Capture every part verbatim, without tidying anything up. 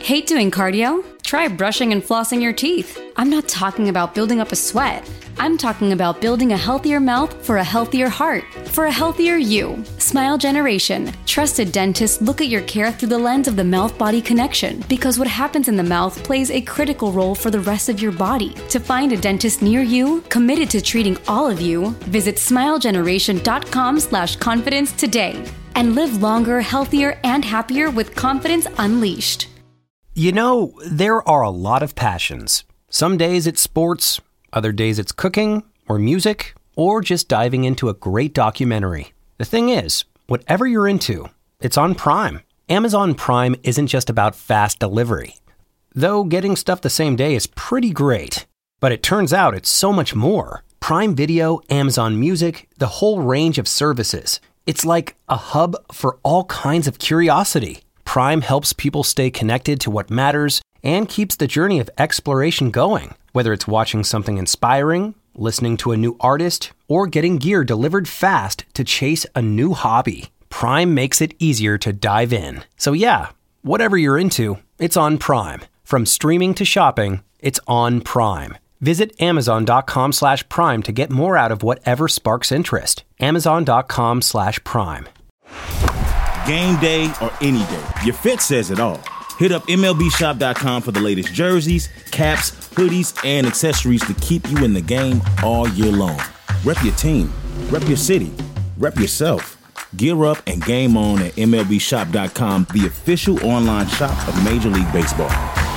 Hate doing cardio? Try brushing and flossing your teeth. I'm not talking about building up a sweat. I'm talking about building a healthier mouth for a healthier heart, for a healthier you. Smile Generation. Trusted dentists look at your care through the lens of the mouth-body connection, because what happens in the mouth plays a critical role for the rest of your body. To find a dentist near you, committed to treating all of you, visit smilegeneration.com slash confidence today and live longer, healthier, and happier with confidence unleashed. You know, there are a lot of passions. Some days it's sports, other days it's cooking, or music, or just diving into a great documentary. The thing is, whatever you're into, it's on Prime. Amazon Prime isn't just about fast delivery. Though getting stuff the same day is pretty great. But it turns out it's so much more. Prime Video, Amazon Music, the whole range of services. It's like a hub for all kinds of curiosity. Prime helps people stay connected to what matters and keeps the journey of exploration going. Whether it's watching something inspiring, listening to a new artist, or getting gear delivered fast to chase a new hobby, Prime makes it easier to dive in. So yeah, whatever you're into, it's on Prime. From streaming to shopping, it's on Prime. Visit amazon.com slash prime to get more out of whatever sparks interest. Amazon.com slash prime. Game day or any day, your fit says it all. Hit up M L B shop dot com for the latest jerseys, caps, hoodies, and accessories to keep you in the game all year long. Rep your team, rep your city, rep yourself. Gear up and game on at M L B shop dot com, the official online shop of Major League Baseball.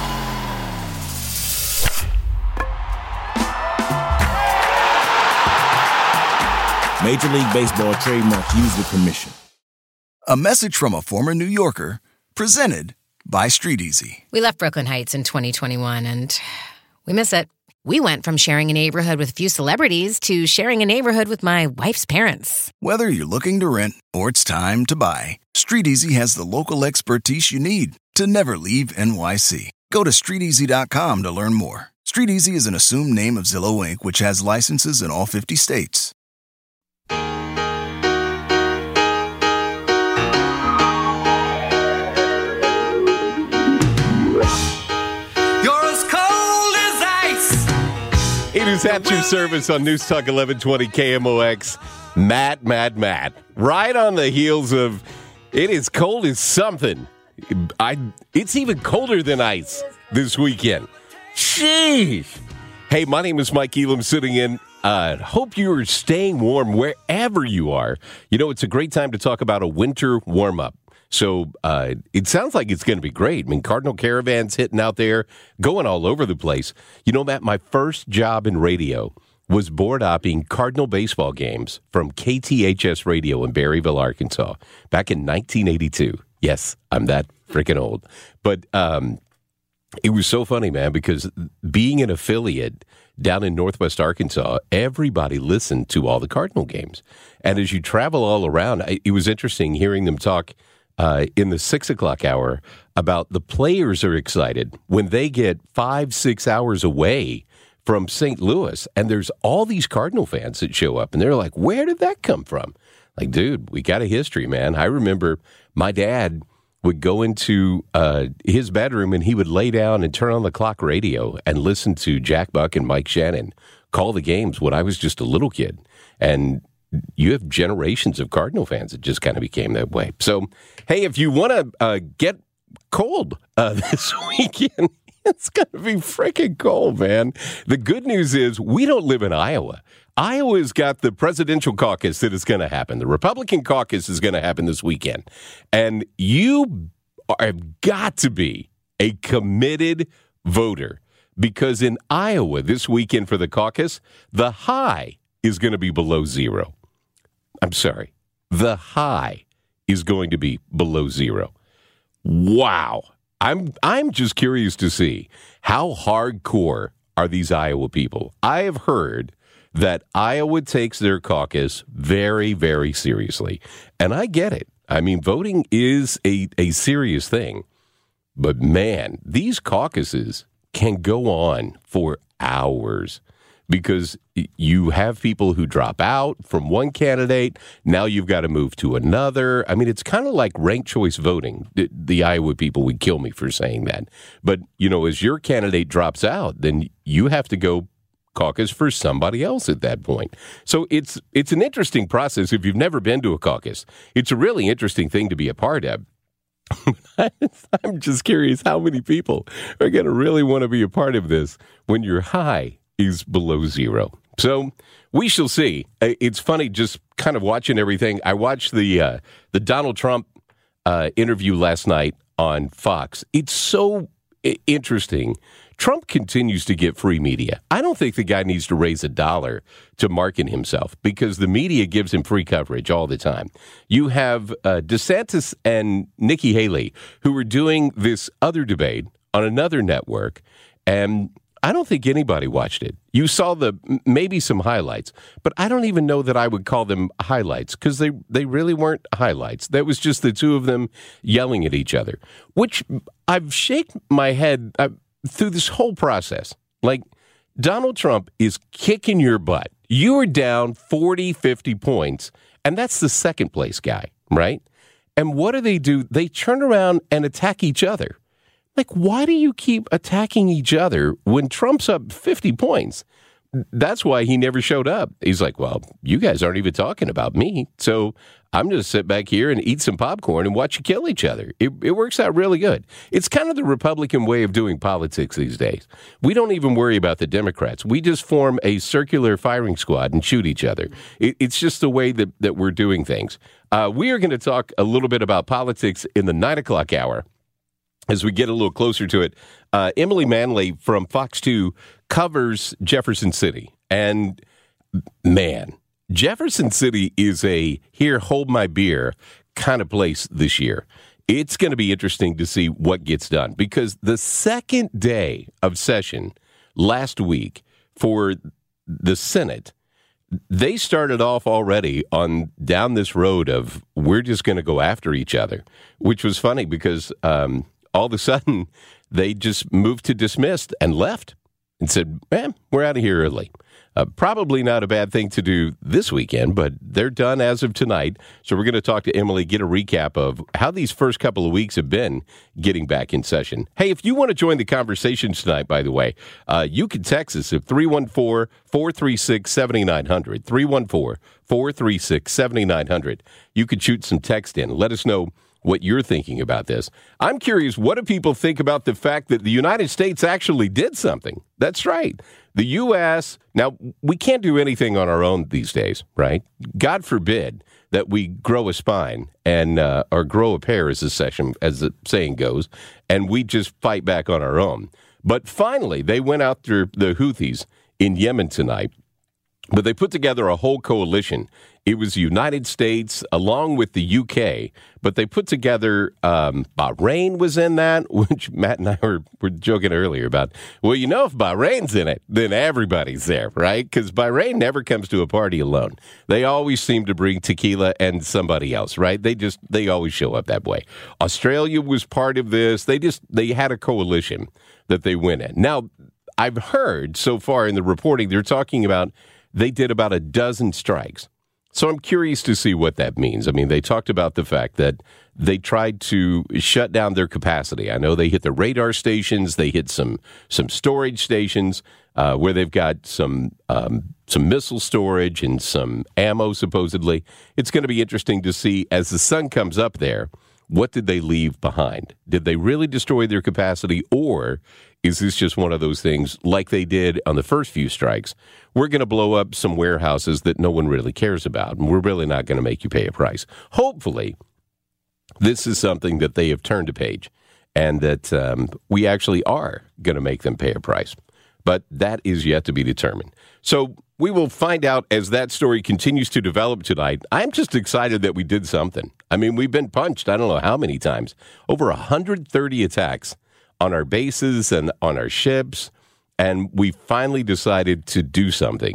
Major League Baseball trademark used with permission. A message from a former New Yorker, presented by Street Easy. We left Brooklyn Heights in twenty twenty-one, and we miss it. We went from sharing a neighborhood with a few celebrities to sharing a neighborhood with my wife's parents. Whether you're looking to rent or it's time to buy, Street Easy has the local expertise you need to never leave N Y C. Go to street easy dot com to learn more. Street Easy is an assumed name of Zillow Incorporated, which has licenses in all fifty states. It is at your service on News Talk eleven twenty K M O X. Matt, Matt, Matt. Right on the heels of it is cold as something. I. It's even colder than ice this weekend. Sheesh. Hey, my name is Mike Elam sitting in. Uh, hope you are staying warm wherever you are. You know, it's a great time to talk about a winter warm-up. So uh, it sounds like it's going to be great. I mean, Cardinal Caravans hitting out there, going all over the place. You know, Matt, my first job in radio was board opping Cardinal baseball games from K T H S Radio in Berryville, Arkansas, back in nineteen eighty-two. Yes, I'm that freaking old. But um, it was so funny, man, because being an affiliate down in Northwest Arkansas, everybody listened to all the Cardinal games. And as you travel all around, it was interesting hearing them talk Uh, in the six o'clock hour about the players are excited when they get five, six hours away from Saint Louis. And there's all these Cardinal fans that show up and they're like, where did that come from? Like, dude, we got a history, man. I remember my dad would go into uh, his bedroom and he would lay down and turn on the clock radio and listen to Jack Buck and Mike Shannon call the games when I was just a little kid. And you have generations of Cardinal fans that just kind of became that way. So, hey, if you want to uh, get cold uh, this weekend, it's going to be freaking cold, man. The good news is we don't live in Iowa. Iowa's got the presidential caucus that is going to happen. The Republican caucus is going to happen this weekend. And you have got to be a committed voter because in Iowa this weekend for the caucus, the high is going to be below zero. I'm sorry. The high is going to be below zero. Wow. I'm I'm just curious to see how hardcore are these Iowa people. I have heard that Iowa takes their caucus very, very seriously. And I get it. I mean, voting is a, a serious thing. But man, these caucuses can go on for hours. because you have people who drop out from one candidate. Now you've got to move to another. I mean, it's kind of like ranked choice voting. The, the Iowa people would kill me for saying that. But, you know, as your candidate drops out, then you have to go caucus for somebody else at that point. So it's it's an interesting process. If you've never been to a caucus, it's a really interesting thing to be a part of. I'm just curious how many people are going to really want to be a part of this when your high is below zero. So we shall see. It's funny just kind of watching everything. I watched the uh, the Donald Trump uh, interview last night on Fox. It's so interesting. Trump continues to get free media. I don't think the guy needs to raise a dollar to market himself because the media gives him free coverage all the time. You have uh, DeSantis and Nikki Haley who were doing this other debate on another network, and I don't think anybody watched it. You saw the maybe some highlights, but I don't even know that I would call them highlights because they, they really weren't highlights. That was just the two of them yelling at each other, which I've shaken my head uh, through this whole process. Like, Donald Trump is kicking your butt. You are down forty, fifty points, and that's the second place guy, right? And what do they do? They turn around and attack each other. Like, why do you keep attacking each other when Trump's up fifty points? That's why he never showed up. He's like, well, you guys aren't even talking about me, so I'm going to sit back here and eat some popcorn and watch you kill each other. It, it works out really good. It's kind of the Republican way of doing politics these days. We don't even worry about the Democrats. We just form a circular firing squad and shoot each other. It, it's just the way that, that we're doing things. Uh, we are going to talk a little bit about politics in the nine o'clock hour. As we get a little closer to it, uh, Emily Manley from Fox two covers Jefferson City. And, man, Jefferson City is a here, hold my beer kind of place this year. It's going to be interesting to see what gets done because the second day of session last week for the Senate, they started off already on down this road of we're just going to go after each other, which was funny because um, all of a sudden they just moved to dismissed and left and said, eh, we're out of here early. Uh, probably not a bad thing to do this weekend, but they're done as of tonight. So we're going to talk to Emily, get a recap of how these first couple of weeks have been getting back in session. Hey, if you want to join the conversation tonight, by the way, uh, you can text us at three one four, four three six, seven nine zero zero, three one four, four three six, seven nine zero zero. You could shoot some text in. Let us know what you're thinking about this. I'm curious, what do people think about the fact that the United States actually did something? That's right. The U S, now, we can't do anything on our own these days, right? God forbid that we grow a spine and uh, or grow a pair, as the session, as the saying goes, and we just fight back on our own. But finally, they went after the Houthis in Yemen tonight, but they put together a whole coalition. It was the United States along with the U K, but they put together, um, Bahrain was in that, which Matt and I were, were joking earlier about. Well, you know, if Bahrain's in it, then everybody's there, right? Because Bahrain never comes to a party alone. They always seem to bring tequila and somebody else, right? They just, they always show up that way. Australia was part of this. They just, they had a coalition that they went in. Now, I've heard so far in the reporting, they're talking about they did about a dozen strikes. So I'm curious to see what that means. I mean, they talked about the fact that they tried to shut down their capacity. I know they hit the radar stations. They hit some some storage stations uh, where they've got some um, some missile storage and some ammo, supposedly. It's going to be interesting to see as the sun comes up there, what did they leave behind? Did they really destroy their capacity, or is this just one of those things like they did on the first few strikes? We're going to blow up some warehouses that no one really cares about, and we're really not going to make you pay a price. Hopefully, this is something that they have turned a page and that um, we actually are going to make them pay a price. But that is yet to be determined. So we will find out as that story continues to develop tonight. I'm just excited that we did something. I mean, we've been punched, I don't know how many times, over one hundred thirty attacks on our bases and on our ships, and we finally decided to do something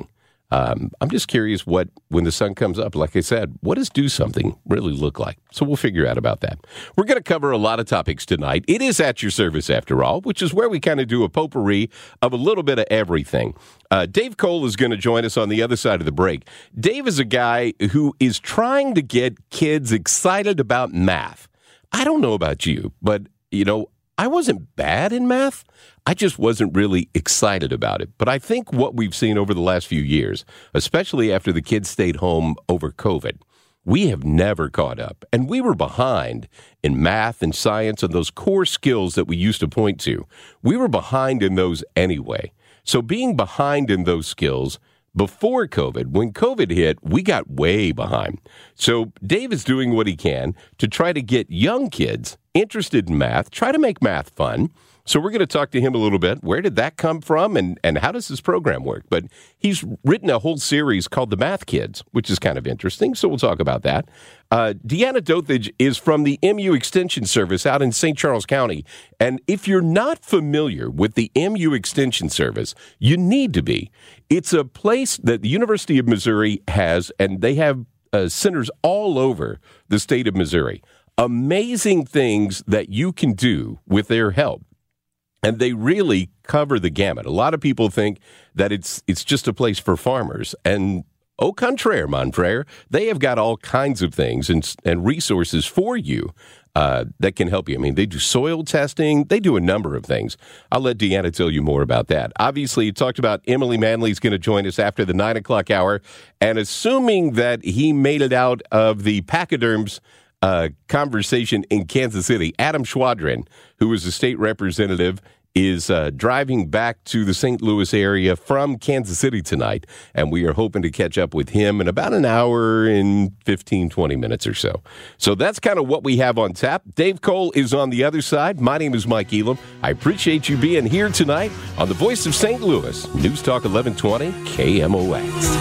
Um, I'm just curious what, when the sun comes up, like I said, what does do something really look like? So we'll figure out about that. We're going to cover a lot of topics tonight. It is At Your Service, after all, which is where we kind of do a potpourri of a little bit of everything. Uh, Dave Cole is going to join us on the other side of the break. Dave is a guy who is trying to get kids excited about math. I don't know about you, but, you know, I wasn't bad in math. I just wasn't really excited about it. But I think what we've seen over the last few years, especially after the kids stayed home over COVID, we have never caught up. And we were behind in math and science and those core skills that we used to point to. We were behind in those anyway. So being behind in those skills before COVID, when COVID hit, we got way behind. So Dave is doing what he can to try to get young kids interested in math, try to make math fun. So we're going to talk to him a little bit. Where did that come from, and, and how does this program work? But he's written a whole series called The Math Kids, which is kind of interesting, so we'll talk about that. Uh, Deanna Dothage is from the M U Extension Service out in Saint Charles County. And if you're not familiar with the M U Extension Service, you need to be. It's a place that the University of Missouri has, and they have uh, centers all over the state of Missouri. Amazing things that you can do with their help. And they really cover the gamut. A lot of people think that it's it's just a place for farmers. And au contraire, mon frere, they have got all kinds of things and, and resources for you uh, that can help you. I mean, they do soil testing. They do a number of things. I'll let Deanna tell you more about that. Obviously, you talked about Emily Manley's going to join us after the nine o'clock hour. And assuming that he made it out of the pachyderms uh, conversation in Kansas City, Adam Schwadron, who is a state representative, is uh, driving back to the Saint Louis area from Kansas City tonight, and we are hoping to catch up with him in about an hour and fifteen, twenty minutes or so. So that's kind of what we have on tap. Dave Cole is on the other side. My name is Mike Elam. I appreciate you being here tonight on the Voice of Saint Louis, News Talk eleven twenty K M O X.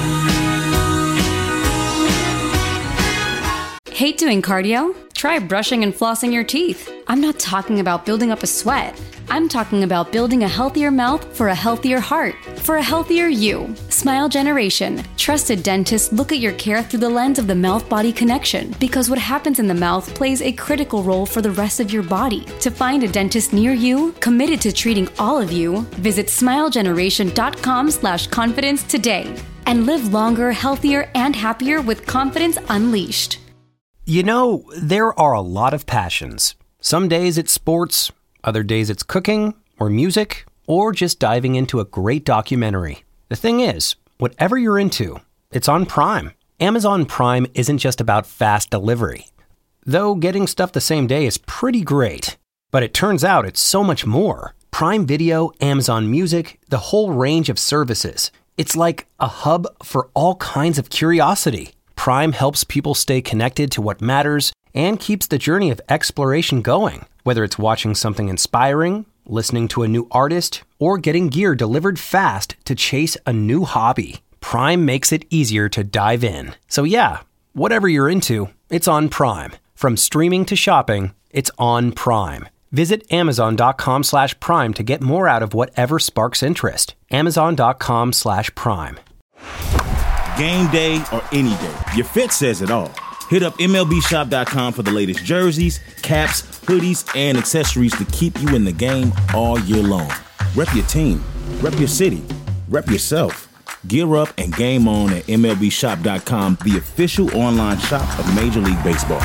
Hate doing cardio? Try brushing and flossing your teeth. I'm not talking about building up a sweat. I'm talking about building a healthier mouth for a healthier heart, for a healthier you. Smile Generation. Trusted dentists look at your care through the lens of the mouth-body connection, because what happens in the mouth plays a critical role for the rest of your body. To find a dentist near you, committed to treating all of you, visit smilegeneration.com slash confidence today. And live longer, healthier, and happier with confidence unleashed. You know, there are a lot of passions. Some days it's sports, other days it's cooking or music, or just diving into a great documentary. The thing is, whatever you're into, it's on Prime. Amazon Prime isn't just about fast delivery. Though getting stuff the same day is pretty great. But it turns out it's so much more. Prime Video, Amazon Music, the whole range of services. It's like a hub for all kinds of curiosity. Prime helps people stay connected to what matters and keeps the journey of exploration going. Whether it's watching something inspiring, listening to a new artist, or getting gear delivered fast to chase a new hobby, Prime makes it easier to dive in. So yeah, whatever you're into, it's on Prime. From streaming to shopping, it's on Prime. Visit amazon.com slash prime to get more out of whatever sparks interest. Amazon.com slash prime. Game day or any day, your fit says it all. Hit up M L B shop dot com for the latest jerseys, caps, hoodies, and accessories to keep you in the game all year long. Rep your team, rep your city, rep yourself. Gear up and game on at M L B shop dot com, the official online shop of Major League Baseball.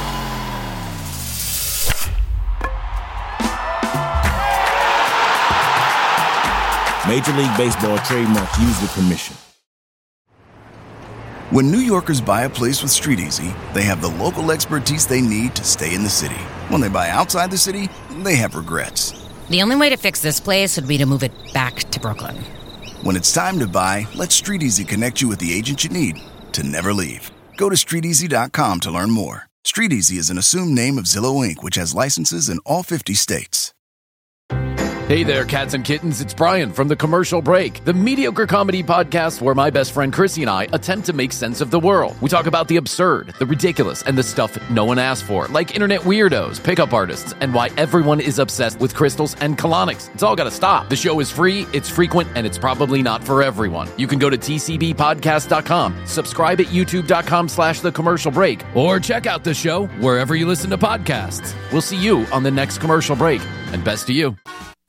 Major League Baseball trademarks used with permission. When New Yorkers buy a place with StreetEasy, they have the local expertise they need to stay in the city. When they buy outside the city, they have regrets. The only way to fix this place would be to move it back to Brooklyn. When it's time to buy, let StreetEasy connect you with the agent you need to never leave. Go to street easy dot com to learn more. StreetEasy is an assumed name of Zillow Incorporated, which has licenses in all fifty states. Hey there, cats and kittens. It's Brian from The Commercial Break, the mediocre comedy podcast where my best friend Chrissy and I attempt to make sense of the world. We talk about the absurd, the ridiculous, and the stuff no one asked for, like internet weirdos, pickup artists, and why everyone is obsessed with crystals and colonics. It's all got to stop. The show is free, it's frequent, and it's probably not for everyone. You can go to t c b podcast dot com, subscribe at youtube dot com slash The Commercial Break, or check out the show wherever you listen to podcasts. We'll see you on the next Commercial Break, and best to you.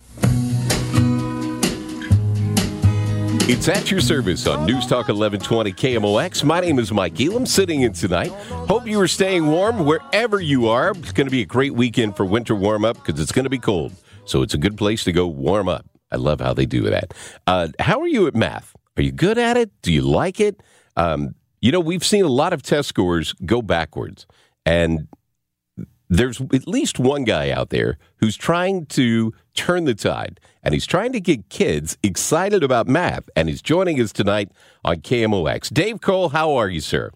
It's at your service on News Talk eleven twenty K M O X. My name is Mike Elam, sitting in tonight. Hope you are staying warm wherever you are. It's going to be a great weekend for winter warm-up because it's going to be cold. So it's a good place to go warm up. I love how they do that. Uh, how are you at math? Are you good at it? Do you like it? Um, you know, we've seen a lot of test scores go backwards. And there's at least one guy out there who's trying to turn the tide, and he's trying to get kids excited about math, and he's joining us tonight on K M O X. Dave Cole, how are you, sir?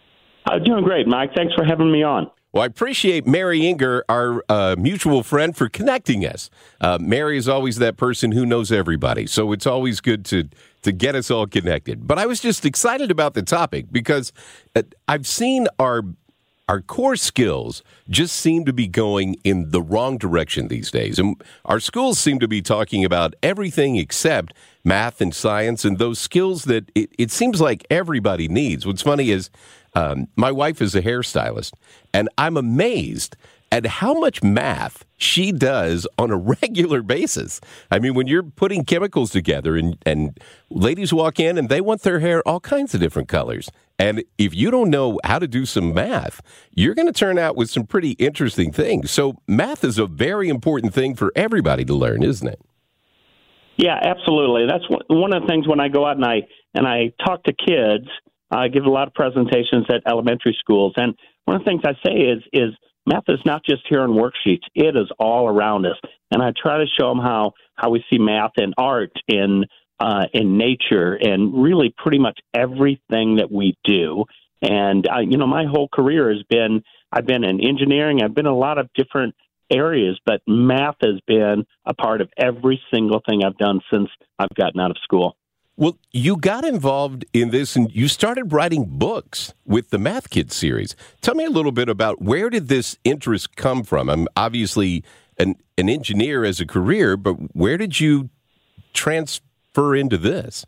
Uh, doing great, Mike. Thanks for having me on. Well, I appreciate Mary Inger, our uh, mutual friend, for connecting us. Uh, Mary is always that person who knows everybody, so it's always good to, to get us all connected. But I was just excited about the topic because uh, I've seen our Our core skills just seem to be going in the wrong direction these days. And our schools seem to be talking about everything except math and science and those skills that it, it seems like everybody needs. What's funny is um, my wife is a hairstylist, and I'm amazed at how much math she does on a regular basis. I mean, when you're putting chemicals together and, and ladies walk in and they want their hair all kinds of different colors. And if you don't know how to do some math, you're going to turn out with some pretty interesting things. So math is a very important thing for everybody to learn, isn't it? Yeah, absolutely. That's one of the things when I go out and I and I talk to kids. I give a lot of presentations at elementary schools, and one of the things I say is is math is not just here on worksheets. It is all around us. And I try to show them how, how we see math in art, in uh, in nature, and really pretty much everything that we do. And, uh, you know, my whole career has been, I've been in engineering. I've been in a lot of different areas, but math has been a part of every single thing I've done since I've gotten out of school. Well, you got involved in this and you started writing books with the Math Kids series. Tell me a little bit about where did this interest come from? I'm obviously an, an engineer as a career, but where did you transfer into this?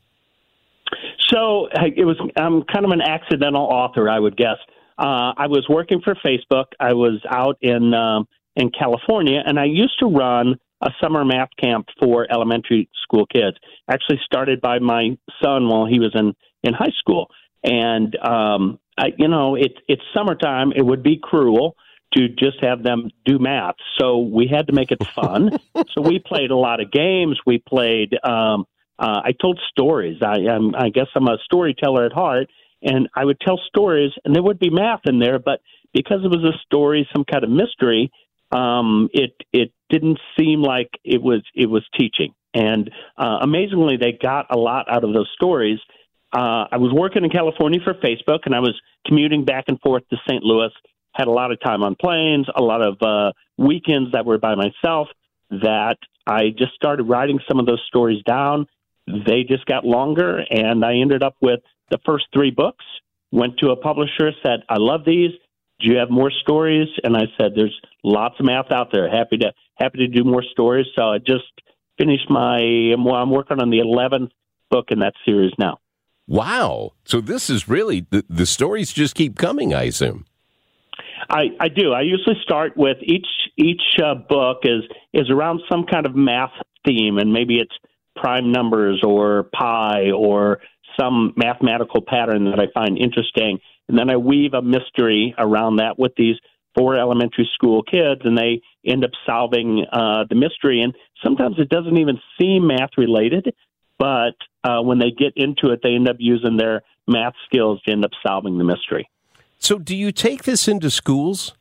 So it was I'm kind of an accidental author, I would guess. Uh, I was working for Facebook. I was out in um, in California, and I used to run a summer math camp for elementary school kids. Actually started by my son while he was in, in high school. And, um, I, you know, it, it's summertime. It would be cruel to just have them do math. So we had to make it fun. So we played a lot of games. We played, um, uh, I told stories. I, I'm, I guess I'm a storyteller at heart. And I would tell stories, and there would be math in there. But because it was a story, some kind of mystery, um, it it didn't seem like it was it was teaching. And uh, amazingly, they got a lot out of those stories. Uh, I was working in California for Facebook, and I was commuting back and forth to Saint Louis. Had a lot of time on planes, a lot of uh, weekends that were by myself. That I just started writing some of those stories down. They just got longer, and I ended up with the first three books. Went to a publisher, said, "I love these. Do you have more stories?" And I said, "There's lots of math out there. Happy to happy to do more stories." So I just finished my. Well, I'm working on the eleventh book in that series now. Wow! So this is really the, the stories just keep coming, I assume. I, I do. I usually start with each each uh, book is is around some kind of math theme, and maybe it's prime numbers or pi or some mathematical pattern that I find interesting. And then I weave a mystery around that with these four elementary school kids, and they end up solving uh, the mystery. And sometimes it doesn't even seem math related, but uh, when they get into it, they end up using their math skills to end up solving the mystery. So do you take this into schools?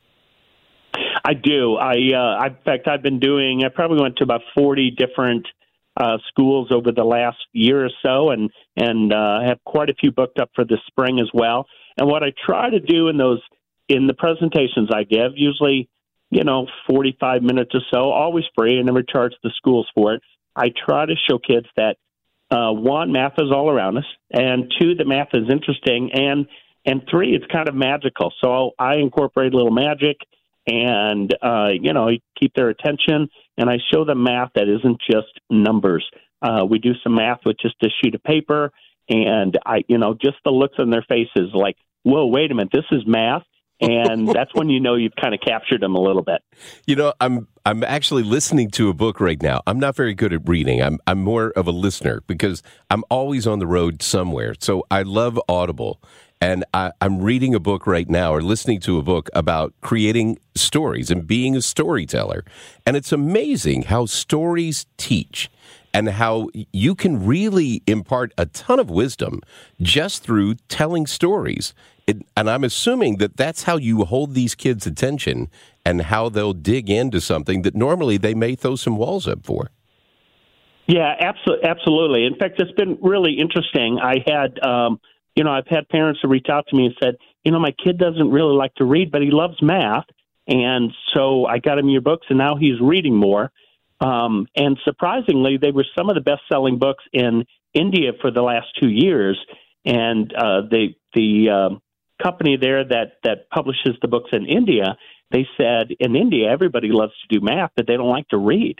I do. I, uh, I in fact, I've been doing, I probably went to about forty different Uh, schools over the last year or so, and and uh, have quite a few booked up for this spring as well. And what I try to do in those in the presentations I give, usually you know, forty-five minutes or so, always free. I never charge the schools for it. I try to show kids that, uh, one, math is all around us, and two, that math is interesting, and and three, it's kind of magical. So I incorporate a little magic and, uh, you know, keep their attention, and I show them math that isn't just numbers. Uh, we do some math with just a sheet of paper, and, I, you know, just the looks on their faces like, whoa, wait a minute, this is math. And that's when you know you've kind of captured them a little bit. You know, I'm I'm actually listening to a book right now. I'm not very good at reading. I'm I'm more of a listener because I'm always on the road somewhere. So I love Audible. And I, I'm reading a book right now or listening to a book about creating stories and being a storyteller. And it's amazing how stories teach and how you can really impart a ton of wisdom just through telling stories. It, and I'm assuming that that's how you hold these kids' attention and how they'll dig into something that normally they may throw some walls up for. Yeah, absolutely. Absolutely. In fact, it's been really interesting. I had, um, you know, I've had parents that reach out to me and said, you know, my kid doesn't really like to read, but he loves math. And so I got him your books, and now he's reading more. Um, and surprisingly, they were some of the best-selling books in India for the last two years. And uh, the the uh, company there that, that publishes the books in India, they said in India, everybody loves to do math, but they don't like to read.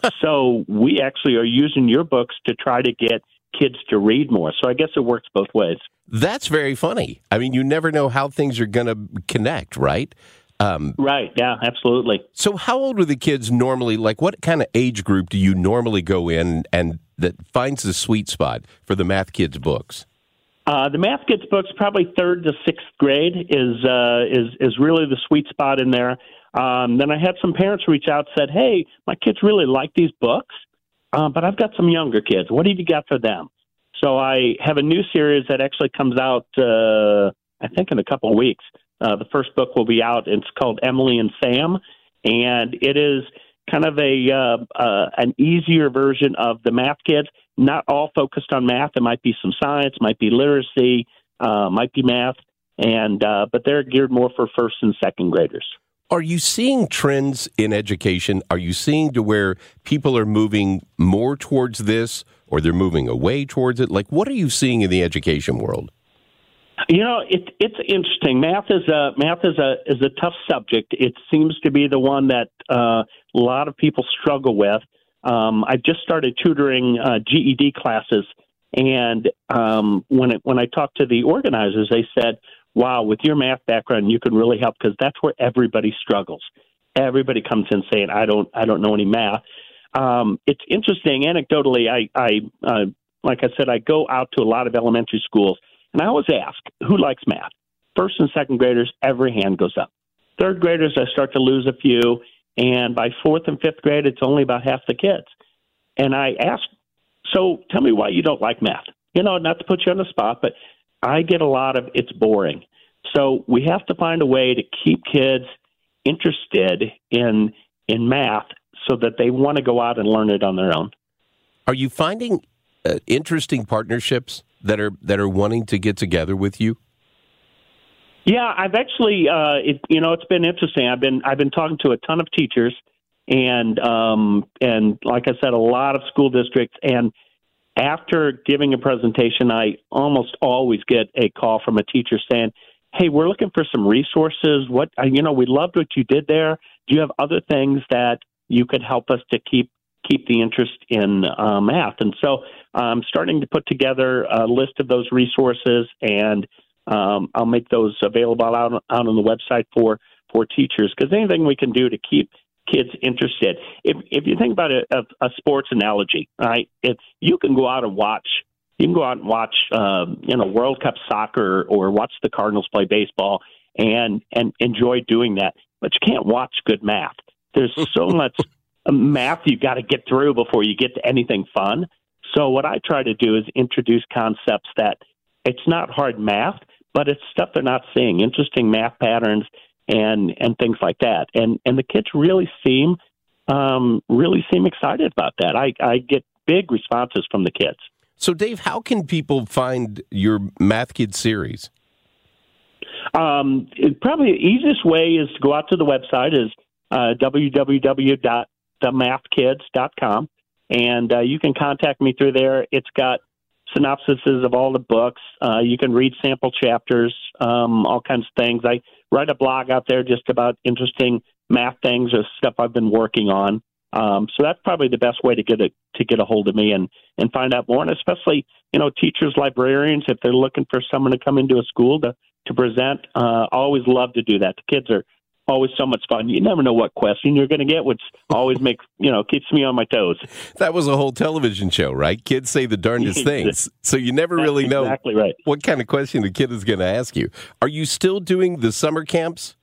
So we actually are using your books to try to get kids to read more. So I guess it works both ways. That's very funny. I mean, you never know how things are going to connect, right? Um, right. Yeah, absolutely. So how old are the kids normally? Like, what kind of age group do you normally go in and that finds the sweet spot for the Math Kids books? Uh, the Math Kids books, probably third to sixth grade, is uh, is is really the sweet spot in there. Um, then I had some parents reach out and said, hey, my kids really like these books, uh, but I've got some younger kids. What have you got for them? So I have a new series that actually comes out, uh, I think, in a couple of weeks. Uh, the first book will be out. It's called Emily and Sam, and it is kind of a uh, uh, an easier version of the Math Kids. Not all focused on math. There might be some science, might be literacy, uh, might be math, and uh, but they're geared more for first and second graders. Are you seeing trends in education? Are you seeing to where people are moving more towards this, or they're moving away towards it? Like, what are you seeing in the education world? You know, it, it's interesting. Math is a math is a is a tough subject. It seems to be the one that uh, a lot of people struggle with. Um, I've just started tutoring uh, G E D classes, and um, when it, when I talked to the organizers, they said, "Wow, with your math background, you can really help because that's where everybody struggles. Everybody comes in saying, I don't I don't know any math." Um, it's interesting. Anecdotally, I, I uh, like I said, I go out to a lot of elementary schools, and I always ask, who likes math? First and second graders, every hand goes up. Third graders, I start to lose a few, and by fourth and fifth grade, it's only about half the kids. And I ask, so tell me why you don't like math. You know, not to put you on the spot, but I get a lot of it's boring. So we have to find a way to keep kids interested in in math so that they want to go out and learn it on their own. Are you finding uh, interesting partnerships that are that are wanting to get together with you? Yeah, I've actually, uh, it, you know, it's been interesting. I've been I've been talking to a ton of teachers, and um, and like I said, a lot of school districts. And after giving a presentation, I almost always get a call from a teacher saying, "Hey, we're looking for some resources. What you know, we loved what you did there. Do you have other things that you could help us to keep keep the interest in uh, math?" And so I'm starting to put together a list of those resources, and um, I'll make those available out, out on the website for, for teachers, because anything we can do to keep kids interested. If if you think about a, a, a sports analogy, right? If you can go out and watch, you can go out and watch, um, you know, World Cup soccer or watch the Cardinals play baseball and and enjoy doing that, but you can't watch good math. There's so much math you've got to get through before you get to anything fun. So what I try to do is introduce concepts that it's not hard math, but it's stuff they're not seeing, interesting math patterns and and things like that. And and the kids really seem um, really seem excited about that. I, I get big responses from the kids. So, Dave, how can people find your Math Kids series? Um, it, probably the easiest way is to go out to the website is uh, w w w dot the math kids dot com, and uh, you can contact me through there. It's got synopsises of all the books. Uh, you can read sample chapters, um, all kinds of things. I write a blog out there just about interesting math things or stuff I've been working on. Um, so that's probably the best way to get a, to get a hold of me and, and find out more. And especially, you know, teachers, librarians, if they're looking for someone to come into a school to, to present, uh, I always love to do that. The kids are always so much fun. You never know what question you're going to get, which always makes, you know, keeps me on my toes. That was a whole television show, right? Kids say the darndest things. So you never That's really know exactly right. what kind of question the kid is going to ask you. Are you still doing the summer camps?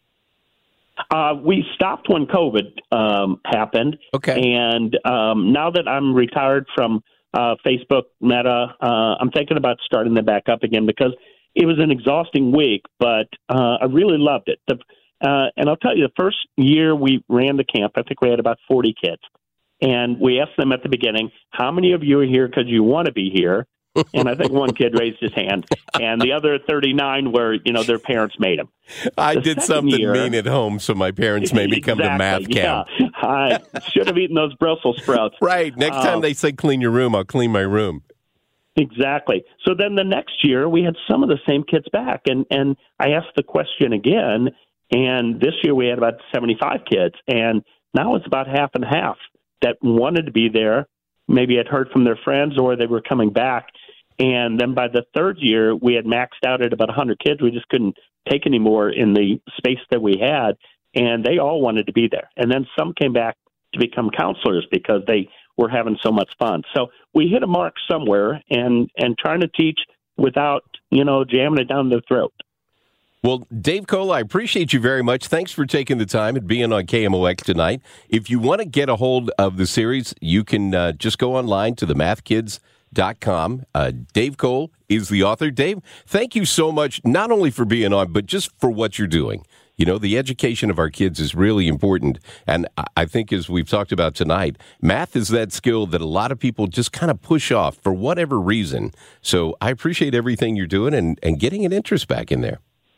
Uh, we stopped when COVID um, happened. Okay. And um, now that I'm retired from uh, Facebook, Meta, uh, I'm thinking about starting them back up again because it was an exhausting week, but uh, I really loved it. The, uh, and I'll tell you, the first year we ran the camp, I think we had about forty kids. And we asked them at the beginning, how many of you are here because you want to be here? And I think one kid raised his hand, and the other thirty-nine were, you know, their parents made them. I The did second something year- mean at home, so my parents made me come to math Exactly, camp. Yeah. I should have eaten those Brussels sprouts. Right. Next time Um, they say clean your room, I'll clean my room. Exactly. So then the next year we had some of the same kids back, and, and I asked the question again, and this year we had about seventy-five kids, and now it's about half and half that wanted to be there, maybe had heard from their friends or they were coming back. And then by the third year, we had maxed out at about one hundred kids. We just couldn't take any more in the space that we had, and they all wanted to be there. And then some came back to become counselors because they were having so much fun. So we hit a mark somewhere and, and trying to teach without, you know, jamming it down their throat. Well, Dave Cole, I appreciate you very much. Thanks for taking the time and being on K M O X tonight. If you want to get a hold of the series, you can uh, just go online to the math kids dot com. Uh, Dave Cole is the author. Dave, thank you so much, not only for being on, but just for what you're doing. You know, the education of our kids is really important. And I think, as we've talked about tonight, math is that skill that a lot of people just kind of push off for whatever reason. So I appreciate everything you're doing and, and getting an interest back in there.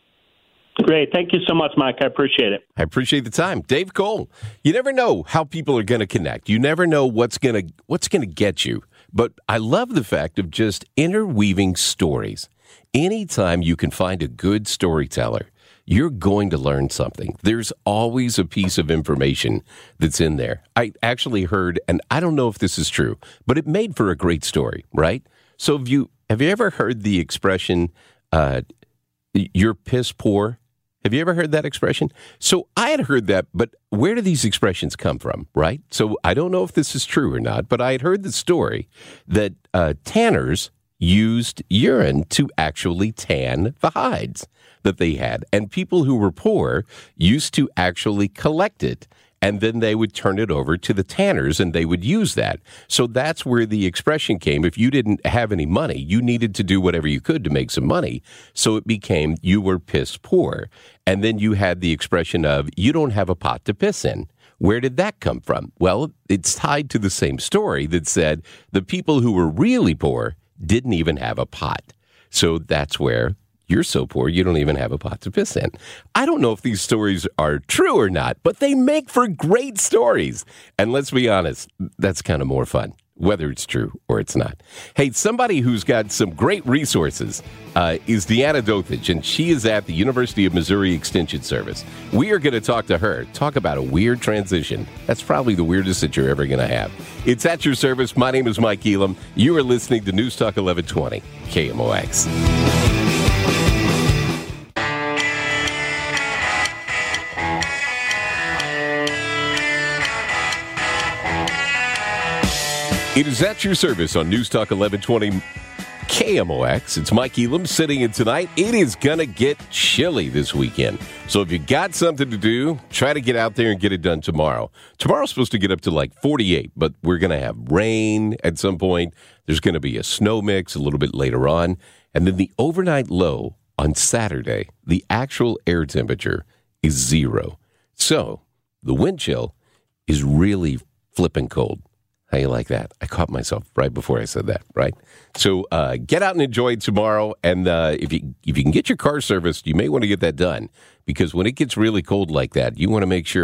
Great. Thank you so much, Mike. I appreciate it. I appreciate the time. Dave Cole. You never know how people are going to connect. You never know what's going to what's going to get you. But I love the fact of just interweaving stories. Anytime you can find a good storyteller, you're going to learn something. There's always a piece of information that's in there. I actually heard, and I don't know if this is true, but it made for a great story, right? So have you, have you ever heard the expression, uh, you're piss poor? Have you ever heard that expression? So I had heard that, but where do these expressions come from, right? So I don't know if this is true or not, but I had heard the story that uh, tanners used urine to actually tan the hides that they had. And people who were poor used to actually collect it. And then they would turn it over to the tanners, and they would use that. So that's where the expression came. If you didn't have any money, you needed to do whatever you could to make some money. So it became you were piss poor. And then you had the expression of you don't have a pot to piss in. Where did that come from? Well, it's tied to the same story that said the people who were really poor didn't even have a pot. So that's where you're so poor you don't even have a pot to piss in. I don't know if these stories are true or not, but they make for great stories. And let's be honest, that's kind of more fun, whether it's true or it's not. Hey, somebody who's got some great resources uh, is Deanna Dothage, and she is at the University of Missouri Extension Service. We are going to talk to her, talk about a weird transition. That's probably the weirdest that you're ever going to have. It's at your service. My name is Mike Elam. You are listening to News Talk eleven twenty, K M O X. It is at your service on News Talk eleven twenty K M O X. It's Mike Elam sitting in tonight. It is going to get chilly this weekend. So if you got something to do, try to get out there and get it done tomorrow. Tomorrow's supposed to get up to like forty-eight, but we're going to have rain at some point. There's going to be a snow mix a little bit later on. And then the overnight low on Saturday, the actual air temperature is zero. So the wind chill is really flipping cold. How you like that? I caught myself right before I said that, right? So uh, get out and enjoy it tomorrow. And uh, if you if you can get your car serviced, you may want to get that done. Because when it gets really cold like that, you want to make sure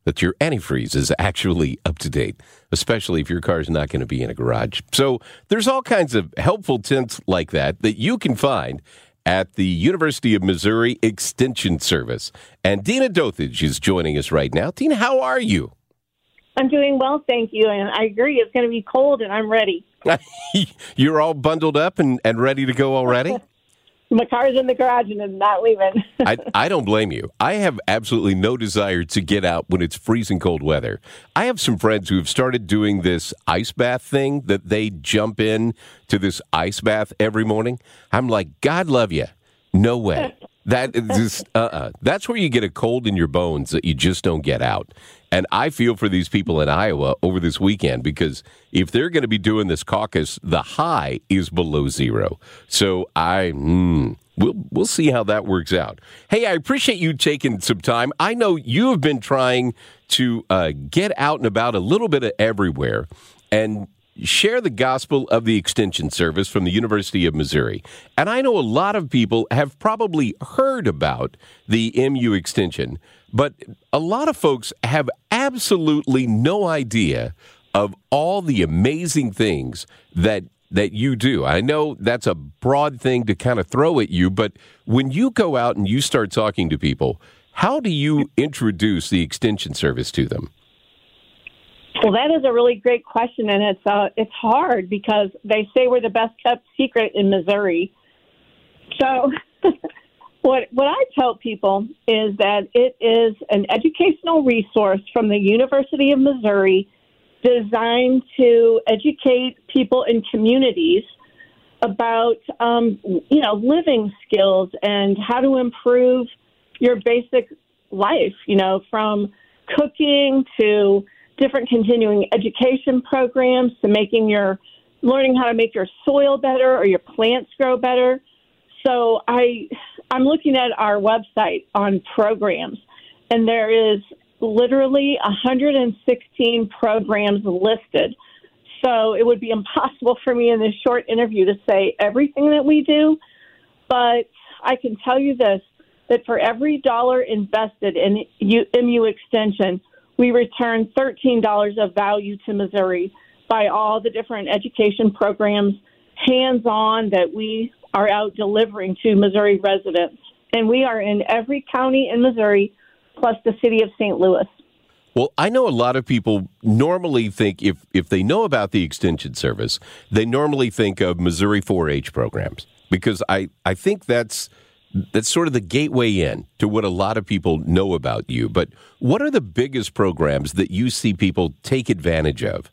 that your antifreeze is actually up to date, especially if your car's not going to be in a garage. So there's all kinds of helpful tips like that that you can find at the University of Missouri Extension Service. And Dina Dothage is joining us right now. Dina, how are you? I'm doing well, thank you. And I agree, it's going to be cold, and I'm ready. You're all bundled up and, and ready to go already? My car's in the garage and it's not leaving. I, I don't blame you. I have absolutely no desire to get out when it's freezing cold weather. I have some friends who have started doing this ice bath thing that they jump in to this ice bath every morning. I'm like, God love you. No way. That is just, uh-uh. That's where you get a cold in your bones that you just don't get out. And I feel for these people in Iowa over this weekend because if they're going to be doing this caucus, the high is below zero. So I, mm, we'll we'll see how that works out. Hey, I appreciate you taking some time. I know you have been trying to uh, get out and about a little bit of everywhere and share the gospel of the Extension Service from the University of Missouri. And I know a lot of people have probably heard about the M U Extension, but a lot of folks have absolutely no idea of all the amazing things that that you do. I know that's a broad thing to kind of throw at you, but when you go out and you start talking to people, how do you introduce the Extension Service to them? Well, that is a really great question, and it's uh, it's hard because they say we're the best kept secret in Missouri. So what what I tell people is that it is an educational resource from the University of Missouri designed to educate people in communities about, um, you know, living skills and how to improve your basic life, you know, from cooking to different continuing education programs to making your learning how to make your soil better or your plants grow better. So I, I'm looking at our website on programs, and there is literally one hundred sixteen programs listed. So it would be impossible for me in this short interview to say everything that we do, but I can tell you this, that for every dollar invested in M U Extension, we return thirteen dollars of value to Missouri by all the different education programs, hands-on, that we are out delivering to Missouri residents. And we are in every county in Missouri, plus the city of Saint Louis. Well, I know a lot of people normally think, if, if they know about the Extension Service, they normally think of Missouri four H programs, because I, I think that's that's sort of the gateway in to what a lot of people know about you. But what are the biggest programs that you see people take advantage of?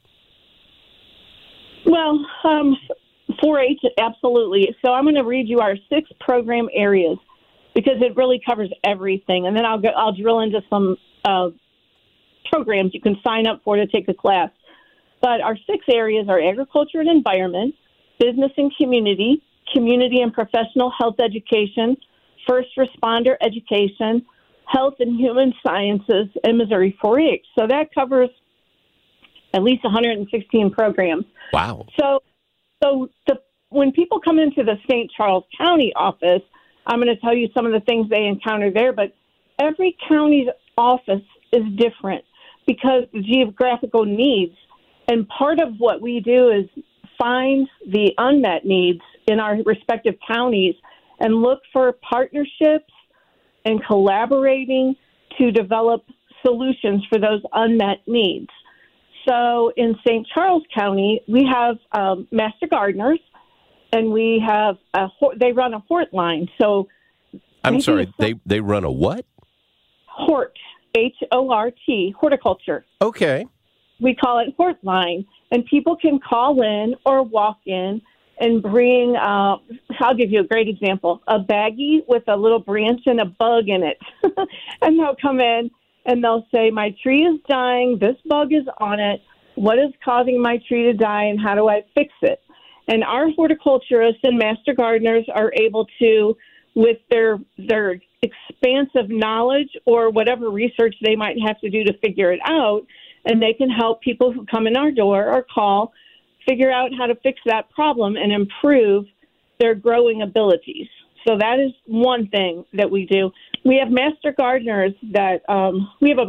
Well, um, four H, absolutely. So I'm going to read you our six program areas because it really covers everything. And then I'll go, I'll drill into some uh, programs you can sign up for to take the class. But our six areas are agriculture and environment, business and community, community and professional health education, first responder education, health and human sciences, and Missouri four H. So that covers at least one hundred sixteen programs. Wow. So so the, when people come into the Saint Charles County office, I'm going to tell you some of the things they encounter there, but every county's office is different because the geographical needs. And part of what we do is find the unmet needs in our respective counties and look for partnerships and collaborating to develop solutions for those unmet needs. So in Saint Charles County, we have um, master gardeners, and we have a they run a hort line. So I'm sorry, they they run a what? Hort, H O R T, horticulture. Okay. We call it hort line, and people can call in or walk in and bring, uh, I'll give you a great example, a baggie with a little branch and a bug in it. And they'll come in and they'll say, my tree is dying, this bug is on it, what is causing my tree to die, and how do I fix it? And our horticulturists and master gardeners are able to, with their their expansive knowledge or whatever research they might have to do to figure it out, and they can help people who come in our door or call figure out how to fix that problem and improve their growing abilities. So that is one thing that we do. We have master gardeners that um, we have about a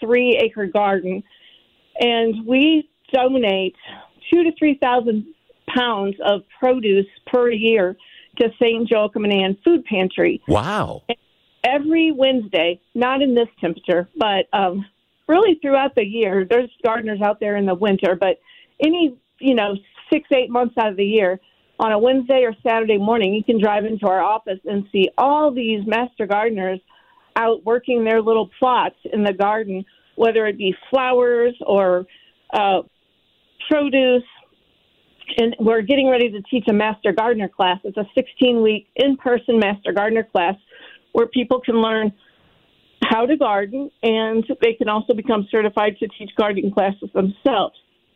three acre garden, and we donate two to three thousand pounds of produce per year to Saint Joachim and Ann Food Pantry. Wow. And every Wednesday, not in this temperature, but um, really throughout the year, there's gardeners out there in the winter, but any, you know, six, eight months out of the year, on a Wednesday or Saturday morning, you can drive into our office and see all these master gardeners out working their little plots in the garden, whether it be flowers or uh, produce. And we're getting ready to teach a master gardener class. It's a sixteen-week in-person master gardener class where people can learn how to garden, and they can also become certified to teach gardening classes themselves.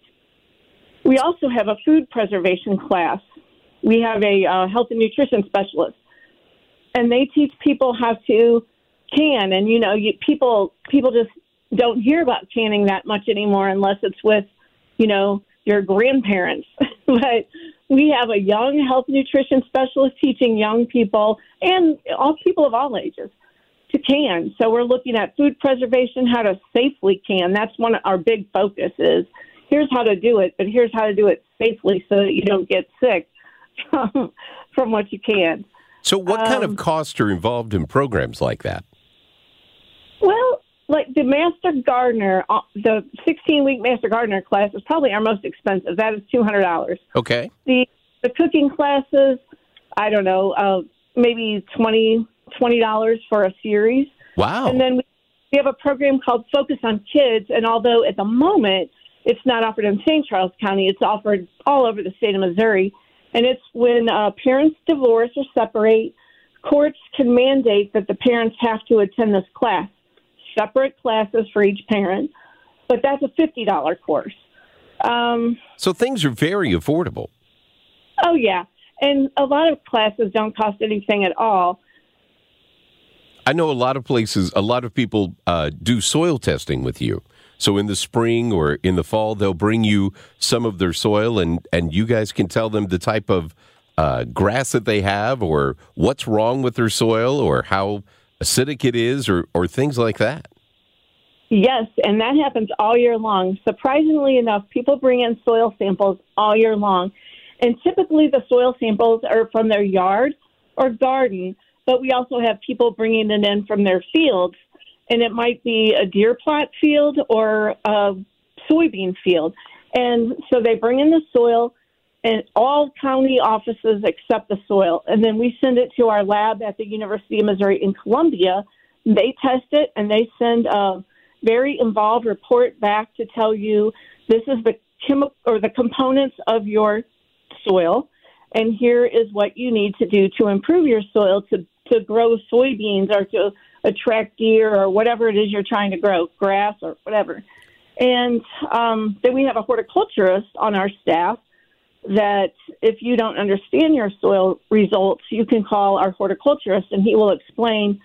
We also have a food preservation class. We have a uh, health and nutrition specialist, and they teach people how to can. And, you know, you, people people just don't hear about canning that much anymore unless it's with, you know, your grandparents. But we have a young health nutrition specialist teaching young people and all people of all ages to can. So we're looking at food preservation, how to safely can. That's one of our big focus is here's how to do it, but here's how to do it safely so that you don't get sick from, from what you can. So what kind Um, of costs are involved in programs like that? Well, like the Master Gardener, uh, the sixteen-week Master Gardener class is probably our most expensive. That is two hundred dollars. Okay. The the cooking classes, I don't know, uh, maybe twenty dollars for a series. Wow. And then we, we have a program called Focus on Kids, and although at the moment it's not offered in Saint Charles County, it's offered all over the state of Missouri. And it's when uh, parents divorce or separate, courts can mandate that the parents have to attend this class. Separate classes for each parent, but that's a fifty dollars course. Um, so things are very affordable. Oh, yeah. And a lot of classes don't cost anything at all. I know a lot of places, a lot of people uh, do soil testing with you. So in the spring or in the fall, they'll bring you some of their soil, and, and you guys can tell them the type of uh, grass that they have or what's wrong with their soil or how acidic it is or, or things like that. Yes, and that happens all year long. Surprisingly enough, people bring in soil samples all year long. And typically the soil samples are from their yard or garden, but we also have people bringing it in from their fields. And it might be a deer plot field or a soybean field. And so they bring in the soil, and all county offices accept the soil. And then we send it to our lab at the University of Missouri in Columbia. They test it, and they send a very involved report back to tell you this is the chemi- or the components of your soil, and here is what you need to do to improve your soil to, to grow soybeans or to attract deer or whatever it is you're trying to grow, grass or whatever. And um, then we have a horticulturist on our staff that if you don't understand your soil results, you can call our horticulturist and he will explain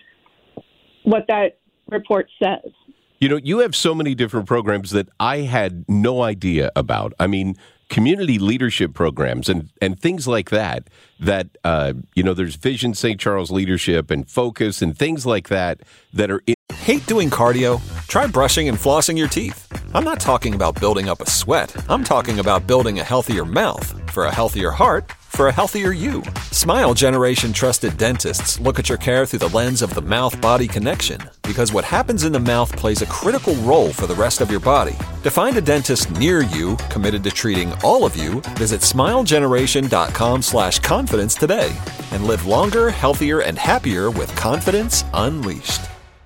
what that report says. You know, you have so many different programs that I had no idea about. I mean, community leadership programs and, and things like that, that, uh, you know, there's Vision Saint Charles Leadership and Focus and things like that that are in. Hate doing cardio? Try brushing and flossing your teeth. I'm not talking about building up a sweat. I'm talking about building a healthier mouth for a healthier heart for a healthier you. Smile Generation trusted dentists look at your care through the lens of the mouth-body connection, because what happens in the mouth plays a critical role for the rest of your body. To find a dentist near you committed to treating all of you, visit smilegeneration.com slash confidence today and live longer, healthier, and happier with confidence unleashed.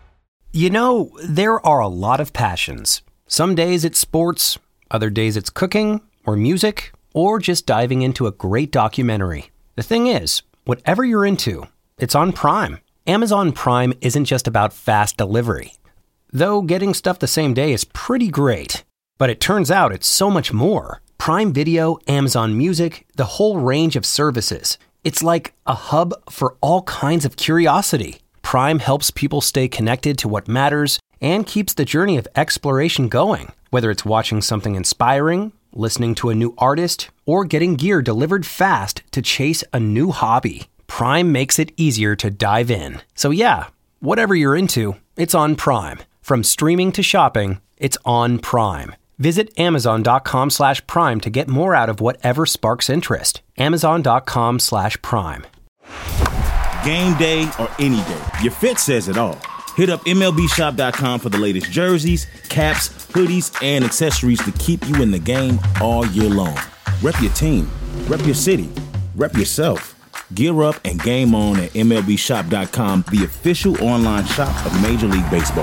You know, there are a lot of passions. Some days it's sports, other days it's cooking or music, or just diving into a great documentary. The thing is, whatever you're into, it's on Prime. Amazon Prime isn't just about fast delivery. Though getting stuff the same day is pretty great. But it turns out it's so much more. Prime Video, Amazon Music, the whole range of services. It's like a hub for all kinds of curiosity. Prime helps people stay connected to what matters and keeps the journey of exploration going. Whether it's watching something inspiring, listening to a new artist, or getting gear delivered fast to chase a new hobby, Prime makes it easier to dive in. So yeah, whatever you're into, it's on Prime. From streaming to shopping, it's on Prime. Visit amazon.com slash prime to get more out of whatever sparks interest. Amazon.com slash prime. Game day or any day, your fit says it all. Hit up M L B shop dot com for the latest jerseys, caps, hoodies, and accessories to keep you in the game all year long. Rep your team, rep your city, rep yourself. Gear up and game on at M L B shop dot com, the official online shop of Major League Baseball.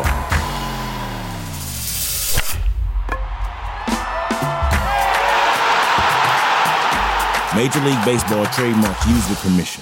Major League Baseball trademarks used with permission.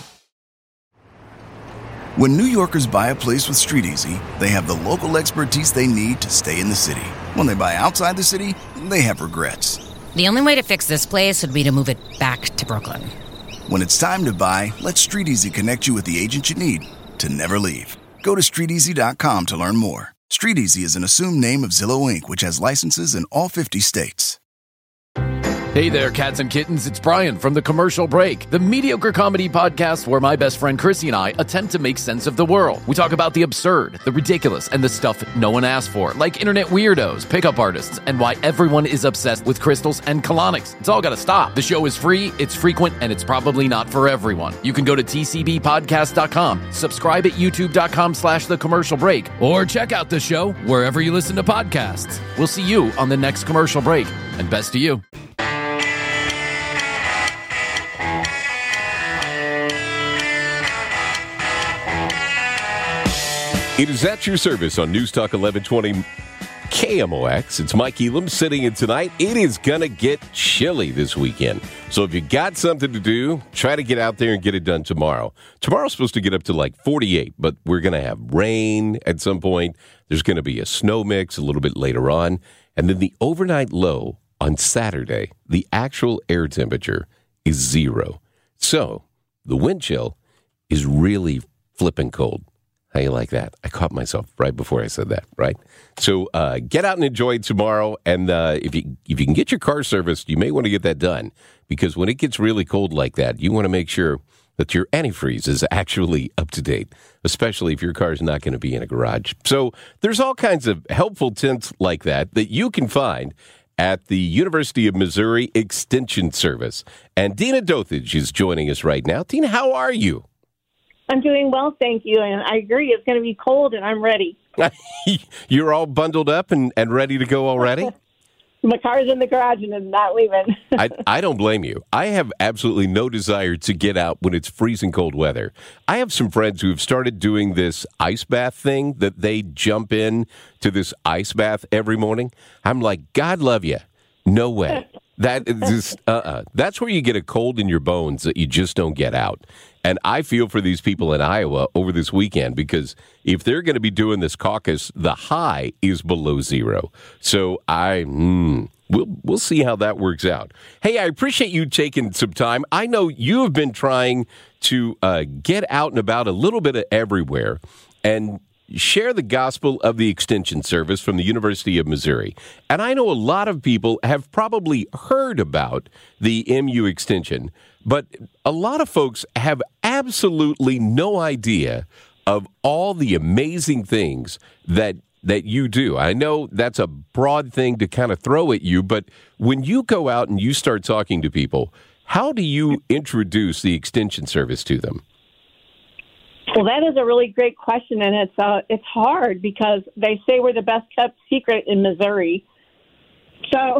When New Yorkers buy a place with StreetEasy, they have the local expertise they need to stay in the city. When they buy outside the city, they have regrets. The only way to fix this place would be to move it back to Brooklyn. When it's time to buy, let StreetEasy connect you with the agent you need to never leave. Go to street easy dot com to learn more. StreetEasy is an assumed name of Zillow Incorporated, which has licenses in all fifty states. Hey there, cats and kittens. It's Brian from The Commercial Break, the mediocre comedy podcast where my best friend Chrissy and I attempt to make sense of the world. We talk about the absurd, the ridiculous, and the stuff no one asked for, like internet weirdos, pickup artists, and why everyone is obsessed with crystals and colonics. It's all got to stop. The show is free, it's frequent, and it's probably not for everyone. You can go to T C B podcast dot com, subscribe at youtube dot com slash The Commercial Break, or check out the show wherever you listen to podcasts. We'll see you on the next commercial break, and best to you. It is at your service on News Talk eleven twenty K M O X. It's Mike Elam sitting in tonight. It is going to get chilly this weekend. So if you got something to do, try to get out there and get it done tomorrow. Tomorrow's supposed to get up to like forty-eight, but we're going to have rain at some point. There's going to be a snow mix a little bit later on. And then the overnight low on Saturday, the actual air temperature is zero. So the wind chill is really flipping cold. How you like that? I caught myself right before I said that, right? So uh, get out and enjoy it tomorrow. And uh, if you if you can get your car serviced, you may want to get that done. Because when it gets really cold like that, you want to make sure that your antifreeze is actually up to date, especially if your car is not going to be in a garage. So there's all kinds of helpful tips like that that you can find at the University of Missouri Extension Service. And Dina Dothage is joining us right now. Dina, how are you? I'm doing well, thank you. And I agree, it's going to be cold, and I'm ready. You're all bundled up and, and ready to go already? My car's in the garage, and I'm not leaving. I, I don't blame you. I have absolutely no desire to get out when it's freezing cold weather. I have some friends who have started doing this ice bath thing, that they jump in to this ice bath every morning. I'm like, God love you. No way. That is just, uh-uh. That's where you get a cold in your bones that you just don't get out. And I feel for these people in Iowa over this weekend, because if they're going to be doing this caucus, the high is below zero. So I, mm, we'll we'll see how that works out. Hey, I appreciate you taking some time. I know you have been trying to uh, get out and about a little bit of everywhere and share the gospel of the Extension Service from the University of Missouri. And I know a lot of people have probably heard about the M U Extension, but a lot of folks have absolutely no idea of all the amazing things that that you do. I know that's a broad thing to kind of throw at you, but when you go out and you start talking to people, how do you introduce the Extension Service to them? Well, that is a really great question, and it's uh, it's hard because they say we're the best kept secret in Missouri. So